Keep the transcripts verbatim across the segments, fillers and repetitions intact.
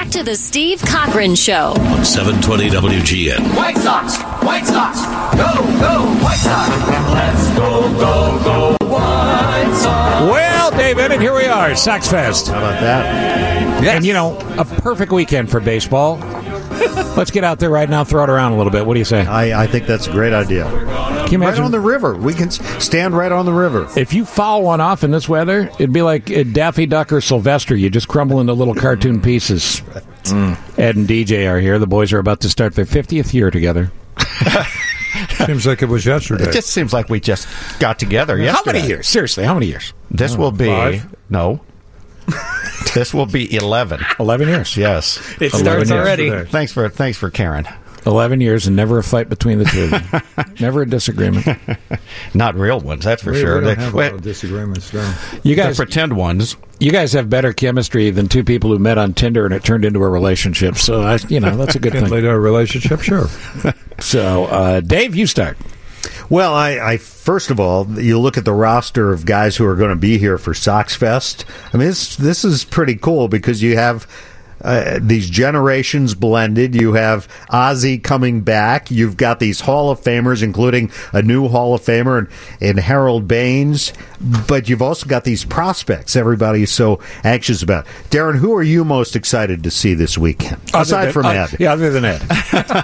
back to the Steve Cochran Show. On seven twenty W G N. White Sox! White Sox! Go, go, White Sox! Let's go, go, go, White Sox! Well, David, and here we are, Sox Fest. How about that? Yes. And, you know, a perfect weekend for baseball. Let's get out there right now, throw it around a little bit. What do you say? I, I think that's a great idea. Can you imagine? Right on the river. We can stand right on the river. If you foul one off in this weather, it'd be like Daffy Duck or Sylvester. You just crumble into little cartoon pieces. Mm. Ed and D J are here. The boys are about to start their fiftieth year together. Seems like it was yesterday. It just seems like we just got together yesterday. How many years? Seriously, how many years? This Oh, will be... five? No. This will be eleven. Eleven years. Yes. It starts already. Yesterday. Thanks for thanks for Karen. Eleven years and never a fight between the two of them. Never a disagreement. Not real ones, that's for we, sure. We don't They- have a wait, lot of disagreements, no. You the guys, pretend ones. you guys have better chemistry than two people who met on Tinder and it turned into a relationship. So I, you know, that's a good Can't thing. lead a relationship, sure. So, uh, Dave, you start. Well, I, I first of all, you look at the roster of guys who are going to be here for Sox Fest. I mean, this this is pretty cool because you have uh, these generations blended. You have Ozzie coming back. You've got these Hall of Famers, including a new Hall of Famer and, and Harold Baines. But you've also got these prospects everybody is so anxious about. Darren, who are you most excited to see this weekend? Aside than, from uh, Ed. Yeah, other than Ed.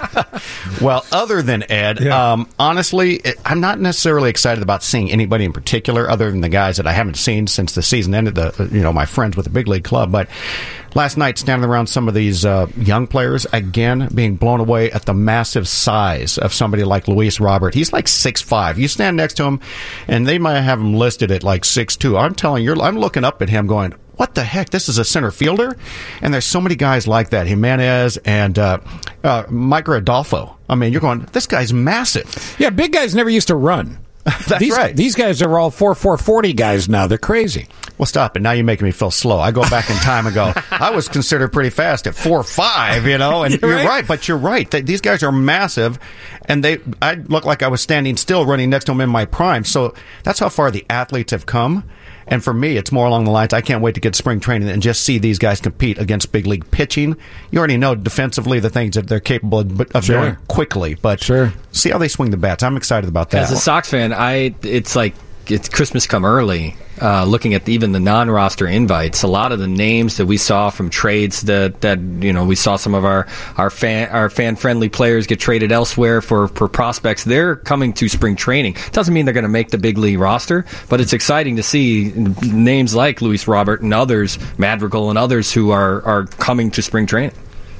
Well, other than Ed, Yeah. um, honestly, it, I'm not necessarily excited about seeing anybody in particular, other than the guys that I haven't seen since the season ended. The you know my friends with the big league club, but last night standing around some of these uh, young players again, being blown away at the massive size of somebody like Luis Robert. He's like six five. You stand next to him, and they might have him listed at like six two. I'm telling you, I'm looking up at him, going, what the heck? This is a center fielder? And there's so many guys like that. Jimenez and uh, uh, Mike Rodolfo. I mean, you're going, this guy's massive. Yeah, big guys never used to run. That's these, right. These guys are all four four forty guys now. They're crazy. Well, stop it. Now you're making me feel slow. I go back in time and go, I was considered pretty fast at four five, you know, and you're, You're right. right. But you're right. They, these guys are massive, and they. I look like I was standing still running next to them in my prime. So that's how far the athletes have come. And for me, it's more along the lines, I can't wait to get spring training and just see these guys compete against big league pitching. You already know defensively the things that they're capable of, of Sure. doing quickly, but Sure. see how they swing the bats. I'm excited about that. As a Sox fan, I it's like it's Christmas come early. Uh, looking at even the non-roster invites, a lot of the names that we saw from trades that, that you know we saw some of our our fan our fan friendly players get traded elsewhere for, for prospects. They're coming to spring training. Doesn't mean they're going to make the big league roster, but it's exciting to see names like Luis Robert and others, Madrigal and others who are are coming to spring training.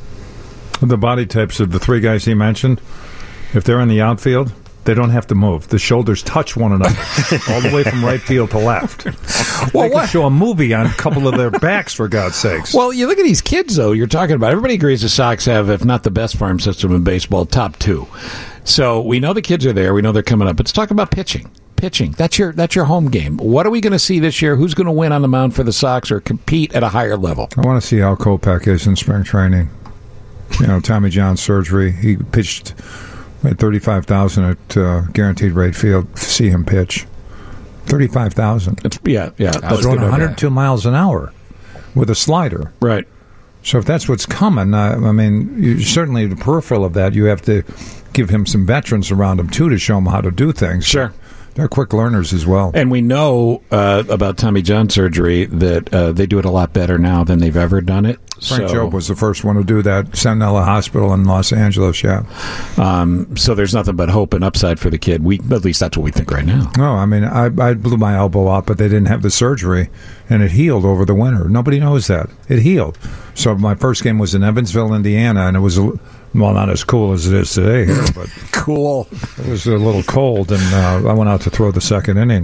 The body types of the three guys he mentioned, if they're in the outfield, they don't have to move. The shoulders touch one another all the way from right field to left. Well, they what- could show a movie on a couple of their backs, for God's sakes. Well, you look at these kids, though, you're talking about. Everybody agrees the Sox have, if not the best farm system in baseball, top two. So we know the kids are there. We know they're coming up. But let's talk about pitching. Pitching. That's your that's your home game. What are we going to see this year? Who's going to win on the mound for the Sox or compete at a higher level? I want to see how Kopech is in spring training. You know, Tommy John surgery. He pitched at thirty-five thousand at uh, guaranteed rate field to see him pitch. thirty-five thousand. It's, yeah, yeah. That's Throwing good. one hundred two miles an hour with a slider. Right. So if that's what's coming, I, I mean, you, certainly the peripheral of that, you have to give him some veterans around him, too, to show him how to do things. Sure. They're quick learners as well. And we know uh, about Tommy John surgery that uh, they do it a lot better now than they've ever done it. Frank so, Jobe was the first one to do that. Sentinella Hospital in Los Angeles, yeah. Um, so there's nothing but hope and upside for the kid. We at least that's what we think right now. No, I mean, I, I blew my elbow out, but they didn't have the surgery, and it healed over the winter. Nobody knows that. It healed. So my first game was in Evansville, Indiana, and it was, a, well, not as cool as it is today here, but Cool. it was a little cold, and uh, I went out to throw the second inning,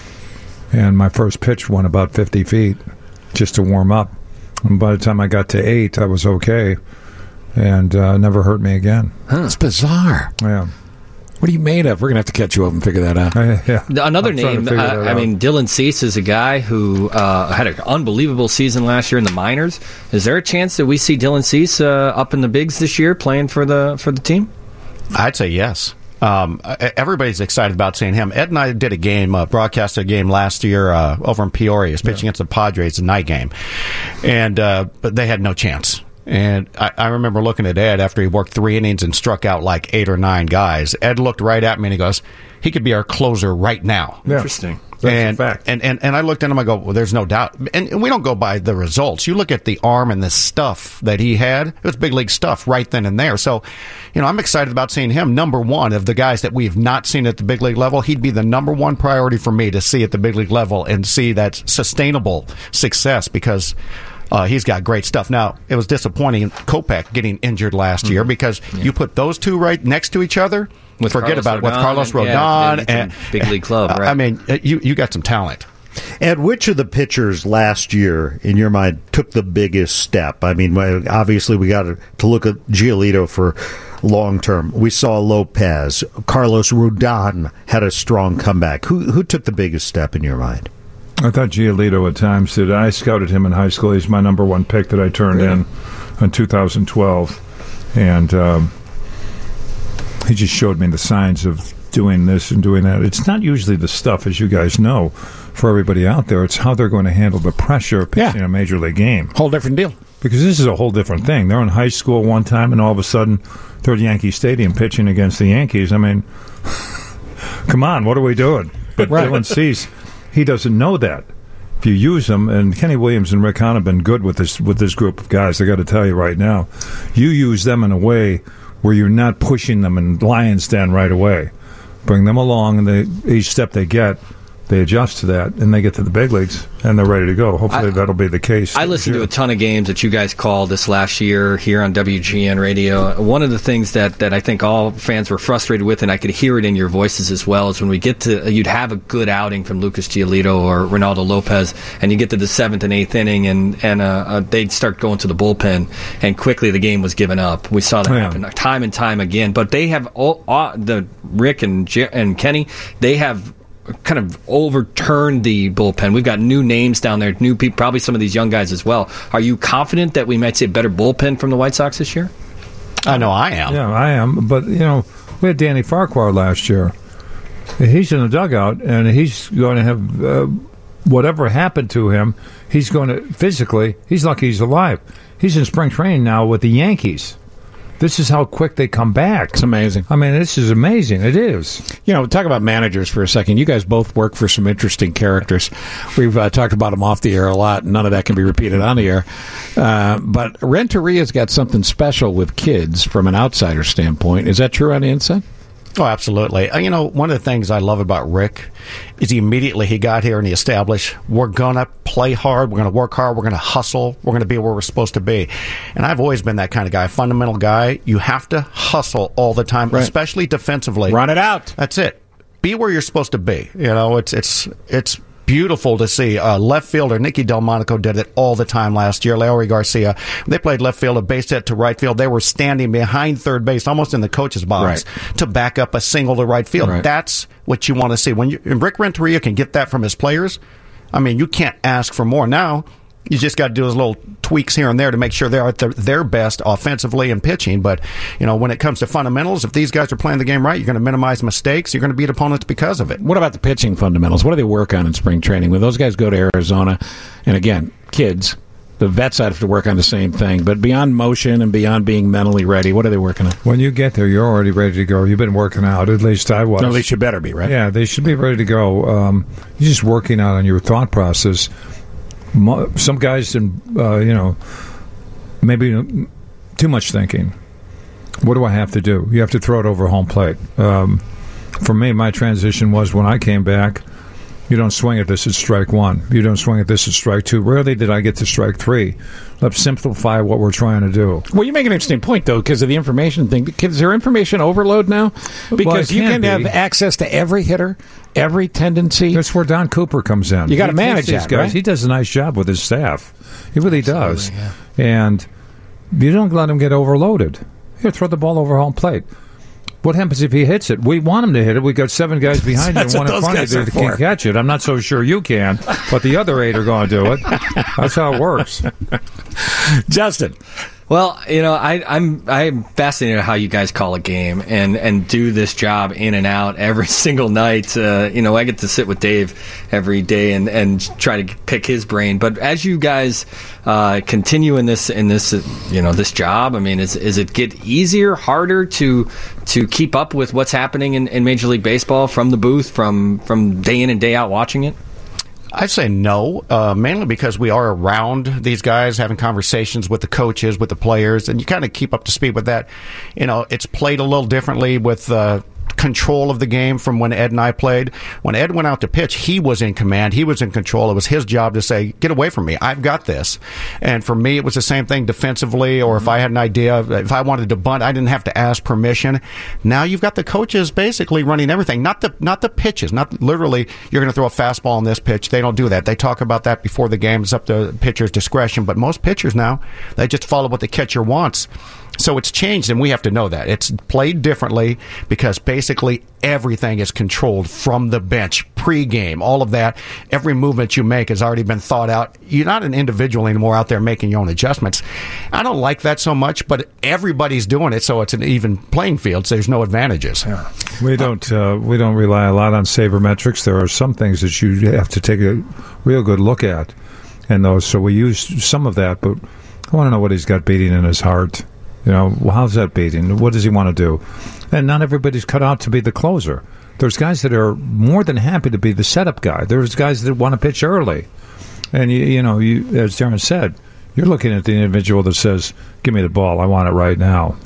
and my first pitch went about fifty feet just to warm up. And by the time I got to eight, I was okay, and uh, never hurt me again. It's bizarre. Yeah. What are you made of? We're going to have to catch you up and figure that out. I, yeah. Another I'm trying to name, figure uh, that I out. mean, Dylan Cease is a guy who uh, had an unbelievable season last year in the minors. Is there a chance that we see Dylan Cease uh, up in the bigs this year playing for the for the team? I'd say yes. Um, everybody's excited about seeing him. Ed and I did a game, uh, broadcasted a game last year uh, over in Peoria. He was pitching yeah. against the Padres, a night game. And uh, but they had no chance. And I, I remember looking at Ed after he worked three innings and struck out like eight or nine guys. Ed looked right at me and he goes, he could be our closer right now. Yeah. Interesting. That's and, a fact. and and and I looked at him. I go, well, there's no doubt. And, and we don't go by the results. You look at the arm and the stuff that he had. It was big league stuff right then and there. So, you know, I'm excited about seeing him. Number one of the guys that we've not seen at the big league level. He'd be the number one priority for me to see at the big league level and see that sustainable success because. Uh, he's got great stuff. Now, it was disappointing Kopech getting injured last mm-hmm. year because yeah. you put those two right next to each other. With forget Carlos about it with Rodon Carlos and, Rodon yeah, and big league club. Right? I mean, you you got some talent. And which of the pitchers last year, in your mind, took the biggest step? I mean, obviously we got to look at Giolito for long term. We saw Lopez. Carlos Rodon had a strong comeback. Who who took the biggest step in your mind? I thought Giolito at times did. I scouted him in high school. He's my number one pick that I turned yeah. in in two thousand twelve. And um, he just showed me the signs of doing this and doing that. It's not usually the stuff, as you guys know, for everybody out there. It's how they're going to handle the pressure of pitching yeah. a major league game. Whole different deal. Because this is a whole different thing. They're in high school one time, and all of a sudden they're at Yankee Stadium pitching against the Yankees. I mean, come on, what are we doing? But right. Dylan Cease, he doesn't know that. If you use them, and Kenny Williams and Rick Hahn have been good with this with this group of guys, I got to tell you right now, you use them in a way where you're not pushing them in lion's den right away. Bring them along, and they, each step they get, they adjust to that, and they get to the big leagues, and they're ready to go. Hopefully I, that'll be the case. I listened to a ton of games that you guys called this last year here on W G N Radio. One of the things that, that I think all fans were frustrated with, and I could hear it in your voices as well, is when we get to, you'd have a good outing from Lucas Giolito or Ronaldo Lopez, and you get to the seventh and eighth inning, and, and uh, uh, they'd start going to the bullpen, and quickly the game was given up. We saw that oh, yeah. happen time and time again. But they have, all, all, the Rick and, Jer- and Kenny, they have kind of overturned the bullpen. We've got new names down there, new people, probably some of these young guys as well. Are you confident that we might see a better bullpen from the White Sox this year? I know I am. Yeah, I am. But, you know, we had Danny Farquhar last year. He's in the dugout, and he's going to have uh, whatever happened to him, he's going to physically, he's lucky he's alive. He's in spring training now with the Yankees. This is how quick they come back. It's amazing. I mean, this is amazing. It is. You know, talk about managers for a second. You guys both work for some interesting characters. We've uh, talked about them off the air a lot. None of that can be repeated on the air. Uh, but Renteria's got something special with kids from an outsider standpoint. Is that true on the inside? Oh, absolutely. Uh, you know, one of the things I love about Rick is he immediately he got here and he established we're going to play hard, we're going to work hard, we're going to hustle, we're going to be where we're supposed to be. And I've always been that kind of guy, a fundamental guy. You have to hustle all the time, right. Especially defensively. Run it out. That's it. Be where you're supposed to be. You know, it's it's it's beautiful to see. Uh, left fielder Nicky Delmonico did it all the time last year. Leury Garcia, they played left field, a base hit to right field. They were standing behind third base, almost in the coach's box, right. to back up a single to right field. Right. That's what you want to see. When you, Rick Renteria can get that from his players, I mean, you can't ask for more. Now, you just got to do those little tweaks here and there to make sure they're at their, their best offensively and pitching. But, you know, when it comes to fundamentals, if these guys are playing the game right, you're going to minimize mistakes. You're going to beat opponents because of it. What about the pitching fundamentals? What do they work on in spring training? When those guys go to Arizona, and again, kids, the vets have to work on the same thing. But beyond motion and beyond being mentally ready, what are they working on? When you get there, you're already ready to go. You've been working out. At least I was. No, at least you better be, right? Yeah, they should be ready to go. Um, you're just working out on your thought process. Some guys, uh, you know, maybe too much thinking. What do I have to do? You have to throw it over home plate. Um, for me, my transition was when I came back, you don't swing at this at strike one. You don't swing at this at strike two. Rarely did I get to strike three. Let's simplify what we're trying to do. Well, you make an interesting point, though, because of the information thing. Is there information overload now? Because well, you can be. have access to every hitter, every tendency. That's where Don Cooper comes in. You got to manage these that, guys. right? He does a nice job with his staff. He really Absolutely, does. yeah. And you don't let him get overloaded. Here, throw the ball over home plate. What happens if he hits it? We want him to hit it. We got seven guys behind you and one in front of you that can catch it. I'm not so sure you can, but the other eight are going to do it. That's how it works. Justin. Well, you know, I, I'm I'm fascinated how you guys call a game and, and do this job in and out every single night. Uh, you know, I get to sit with Dave every day and, and try to pick his brain. But as you guys uh, continue in this in this uh, you know this job, I mean, is is it get easier, harder to to keep up with what's happening in, in Major League Baseball from the booth, from from day in and day out watching it? I'd say no, uh, mainly because we are around these guys, having conversations with the coaches, with the players, and you kind of keep up to speed with that. You know, it's played a little differently with uh, control of the game from when Ed and I played. When Ed went out to pitch, he was in command. He was in control. It was his job to say, get away from me. I've got this. And for me, it was the same thing defensively, or if I had an idea, if I wanted to bunt, I didn't have to ask permission. Now you've got the coaches basically running everything, not the not the pitches, not literally you're going to throw a fastball on this pitch. They don't do that. They talk about that before the game. It's up to the pitcher's discretion. But most pitchers now, they just follow what the catcher wants. So it's changed, and we have to know that. It's played differently because basically everything is controlled from the bench, pregame, all of that. Every movement you make has already been thought out. You're not an individual anymore out there making your own adjustments. I don't like that so much, but everybody's doing it, so it's an even playing field, so there's no advantages. Yeah. We don't uh, we don't rely a lot on sabermetrics. There are some things that you have to take a real good look at, and those. So we use some of that, but I want to know what he's got beating in his heart. You know, how's that beating? What does he want to do? And not everybody's cut out to be the closer. There's guys that are more than happy to be the setup guy. There's guys that want to pitch early. And, you, you know, you, as Darren said, you're looking at the individual that says, give me the ball, I want it right now.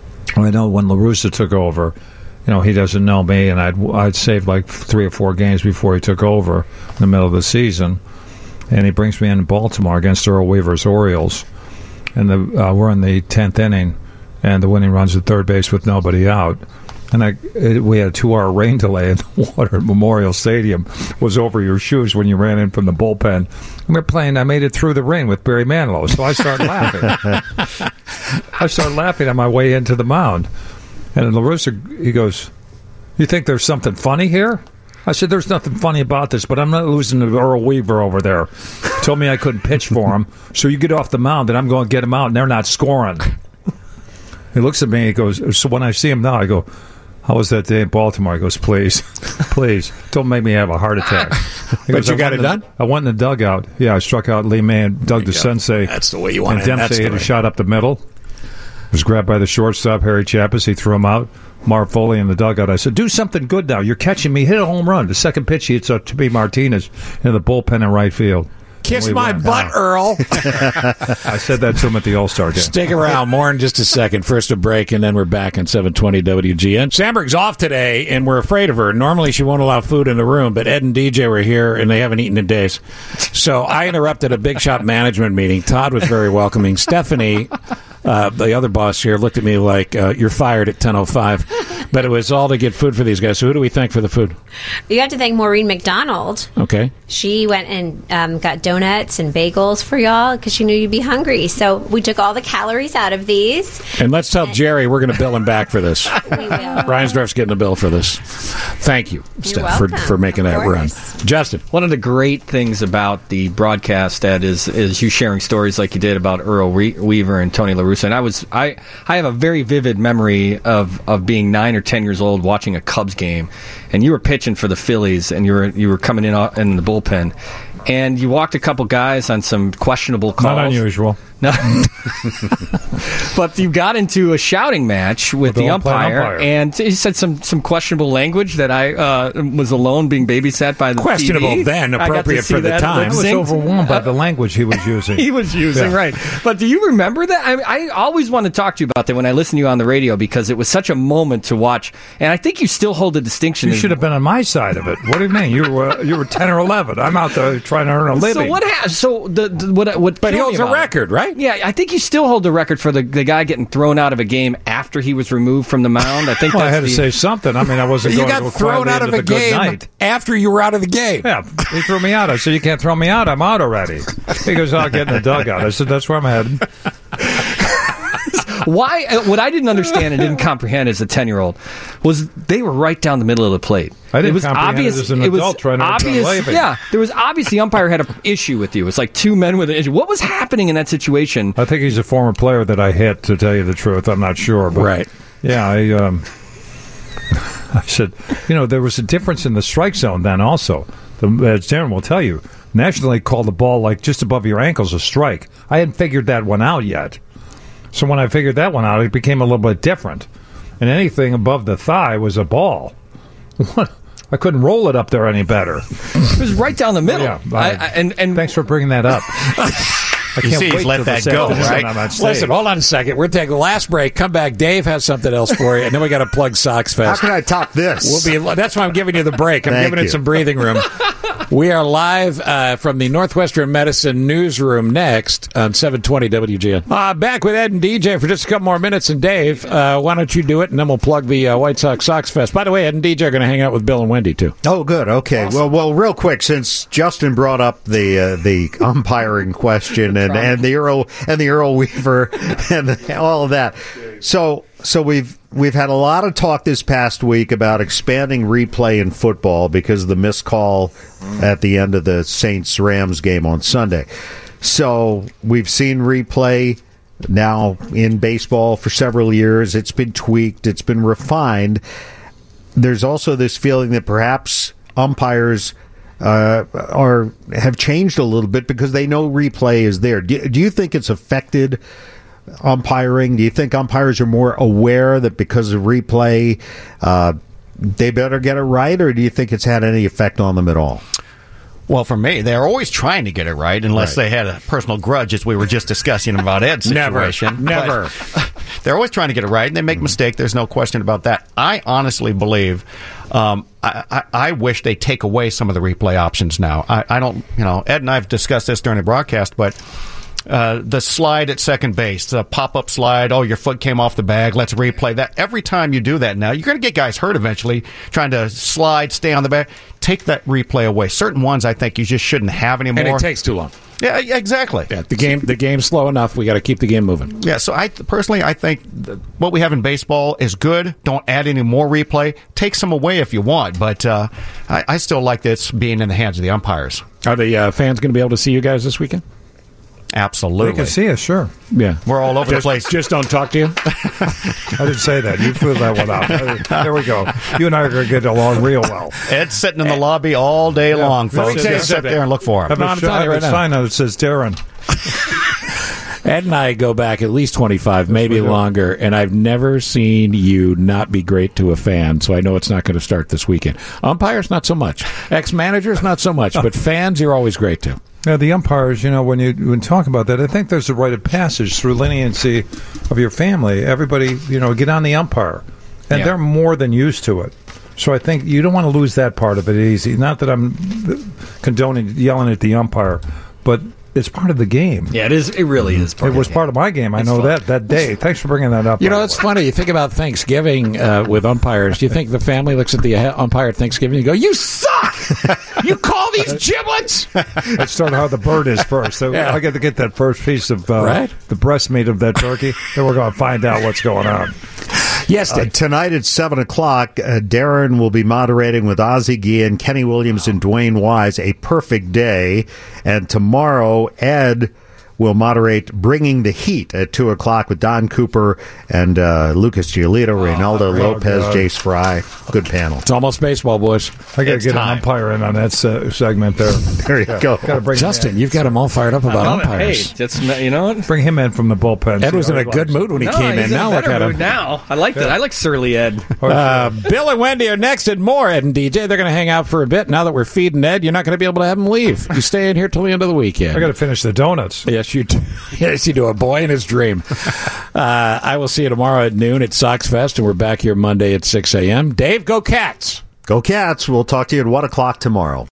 I know when La Russa took over, you know, he doesn't know me, and I'd, I'd saved like three or four games before he took over in the middle of the season. And he brings me in Baltimore against Earl Weaver's Orioles. And the, uh, we're in the tenth inning, and the winning run's at third base with nobody out. And I, it, we had a two-hour rain delay, and the water at Memorial Stadium was over your shoes when you ran in from the bullpen. And we're playing, I made it through the rain with Barry Manilow, so I started laughing. I started laughing on my way into the mound. And La Russa, he goes, you think there's something funny here? I said, there's nothing funny about this, but I'm not losing to Earl Weaver over there. Told me I couldn't pitch for him, so you get off the mound, and I'm going to get him out, and they're not scoring. He looks at me, he goes, so when I see him now, I go, how was that day in Baltimore? He goes, please, please, don't make me have a heart attack. He But goes, you I got it went in- done? I went in the dugout. Yeah, I struck out Lee May and Doug There you DeSensei. go. That's the way you want and it. That's Dempsey the had a way. shot up the middle. Was grabbed by the shortstop, Harry Chappis. He threw him out. Marv Foley in the dugout. I said, do something good now. You're catching me. Hit a home run. The second pitch, he hits a to be Martinez in the bullpen in right field. Kiss We my went butt, down. Earl. I said that to him at the All-Star game. Stick around. More in just a second. First a break, and then we're back on seven twenty W G N. Sandberg's off today, and we're afraid of her. Normally, she won't allow food in the room, but Ed and D J were here, and they haven't eaten in days. So I interrupted a big shop management meeting. Todd was very welcoming. Stephanie, uh, the other boss here, looked at me like, uh, you're fired at ten oh five. But it was all to get food for these guys. So who do we thank for the food? You have to thank Maureen McDonald. Okay. She went and um, got donuts and bagels for y'all because she knew you'd be hungry. So we took all the calories out of these. And let's tell Jerry we're going to bill him back for this. We will. Reinsdorf's getting a bill for this. Thank you, Steph, for, welcome. for making Of that run. course. Justin. One of the great things about the broadcast, Ed, is is you sharing stories like you did about Earl Re- Weaver and Tony La Russa. And I was I I have a very vivid memory of, of being nine or ten years old watching a Cubs game, and you were pitching for the Phillies, and you were you were coming in in the bullpen, and you walked a couple guys on some questionable calls. Not unusual. No. But you got into a shouting match with, With the the umpire, umpire, umpire. and he said some, some questionable language that I uh, was alone being babysat by the Questionable T V. then, I got to appropriate see for the that time. I was lip-synced. overwhelmed by the language he was using. He was using, Yeah. right. But do you remember that? I, I always want to talk to you about that when I listen to you on the radio because it was such a moment to watch. And I think you still hold the distinction. You as- should have been on my side of it. What do you mean? You were you were ten or eleven. I'm out there trying to earn a living. So what ha- So the, the what what? But he killed me holds a about it- record, right? Yeah, I think you still hold the record for the, the guy getting thrown out of a game after he was removed from the mound. I think Well, I that's had to the- say something. I mean, I wasn't You going got to go thrown quietly out of into a the good game night. after you were out of the game. Yeah, he threw me out. I said, you can't throw me out. I'm out already. He goes, I'll get in the dugout. I said, that's where I'm heading. Why? uh, What I didn't understand and didn't comprehend as a ten-year-old was they were right down the middle of the plate. I didn't it was comprehend obvious, it as an it was adult trying to return obvious, Levy. Yeah, there was obvious the umpire had an issue with you. It's like two men with an issue. What was happening in that situation? I think he's a former player that I hit, to tell you the truth. I'm not sure. But Right. Yeah, I, um, I said, you know, there was a difference in the strike zone then also. The, as Darren will tell you, National League called the ball like just above your ankles a strike. I hadn't figured that one out yet. So when I figured that one out, it became a little bit different. And anything above the thigh was a ball. What? I couldn't roll it up there any better. It was right down the middle. Yeah, I, I- I, and and Thanks for bringing that up. I You can't see, he's wait let till the that second go, time right? I'm on stage. Listen, hold on a second. We're taking the last break. Come back. Dave has something else for you, and then we got to plug Sox How Fest. can I top this? We'll be. That's why I'm giving you the break. I'm Thank giving you. it some breathing room. We are live uh, from the Northwestern Medicine newsroom next on seven twenty W G N. Uh, back with Ed and D J for just a couple more minutes. And Dave, uh, why don't you do it, and then we'll plug the uh, White Sox Sox Fest. By the way, Ed and D J are going to hang out with Bill and Wendy, too. Oh, good. Okay. Well, well, real quick, since Justin brought up the uh, the umpiring question and, and the Earl and the Earl Weaver and all of that, so so we've we've had a lot of talk this past week about expanding replay in football because of the missed call at the end of the Saints Rams game on Sunday. So we've seen replay now in baseball for several years. It's been tweaked. It's been refined. There's also this feeling that perhaps umpires uh, are have changed a little bit because they know replay is there. Do, do you think it's affected umpiring? Do you think umpires are more aware that because of replay, uh, they better get it right, or do you think it's had any effect on them at all? Well, for me, they're always trying to get it right, unless Right. they had a personal grudge, as we were just discussing about Ed's Never. situation. Never. But they're always trying to get it right, and they make mistakes. There's no question about that. I honestly believe, um, I, I, I wish they take away some of the replay options now. I, I don't, you know, Ed and I have discussed this during the broadcast, but uh, the slide at second base, the pop-up slide, oh, your foot came off the bag, let's replay that. Every time you do that now, you're going to get guys hurt eventually trying to slide, stay on the bag. Take that replay away. Certain ones I think you just shouldn't have anymore. And it takes too long. Yeah, exactly. Yeah, the game, the game's slow enough. We got to keep the game moving. Yeah, so I personally, I think that what we have in baseball is good. Don't add any more replay. Take some away if you want, but uh, I, I still like this being in the hands of the umpires. Are the uh, fans going to be able to see you guys this weekend? Absolutely. They can see us, sure. Yeah, We're all over the just, place. Just don't talk to you. I didn't say that. You threw that one out. There we go. You and I are going to get along real well. Ed's sitting in the lobby all day long, Let me folks. tell you Just sit something. there and look for him. Have No, a, I'm sh- telling you have right a now. sign that says Darren. Ed and I go back at least twenty-five, maybe we do. longer, and I've never seen you not be great to a fan, so I know it's not going to start this weekend. Umpires, not so much. Ex-managers, not so much, but fans, you're always great to. Yeah, the umpires, you know, when you when talk about that, I think there's a rite of passage through leniency of your family. Everybody, you know, get on the umpire. And Yeah. they're more than used to it. So I think you don't want to lose that part of it easy. Not that I'm condoning yelling at the umpire, but it's part of the game. Yeah, it is. It really is. Part It of was the part game. of my game. I It's know fun. that that day. Thanks for bringing that up. You by know, the it's way. funny. You think about Thanksgiving uh, with umpires. Do you think the family looks at the uh, umpire at Thanksgiving and go, "You suck! You call these giblets?" Let's start how the bird is first. So Yeah. I got to get that first piece of uh, Right. the breast meat of that turkey. Then we're going to find out what's going on. Yes, Uh, Dave. tonight at seven o'clock, uh, Darren will be moderating with Ozzie Guillen, Kenny Williams, and Dwayne Wise, A Perfect Day. And tomorrow, Ed will moderate Bringing the Heat at two o'clock with Don Cooper and uh, Lucas Giolito, Reynaldo Lopez, God. Jace Fry. Good panel. It's almost baseball, boys. I got to It's get time. an umpire in on that se- segment there. There you go. Got to bring Justin, you've got them all fired up about Hey, umpires. that's you know what? bring him in from the bullpen. Ed was See in how a he good likes it. mood when he No, came he's in. Now a look better at him. mood now. I like that. I like surly Ed. Uh, Bill and Wendy are next and more. Ed and D J, they're going to hang out for a bit. Now that we're feeding Ed, you're not going to be able to have him leave. You stay in here till the end of the weekend. I got to finish the donuts. Yes, you do. Yes, you do. A boy in his dream. Uh, I will see you tomorrow at noon at Sox Fest, and we're back here Monday at six a.m. Dave, go Cats! Go Cats. We'll talk to you at one o'clock tomorrow.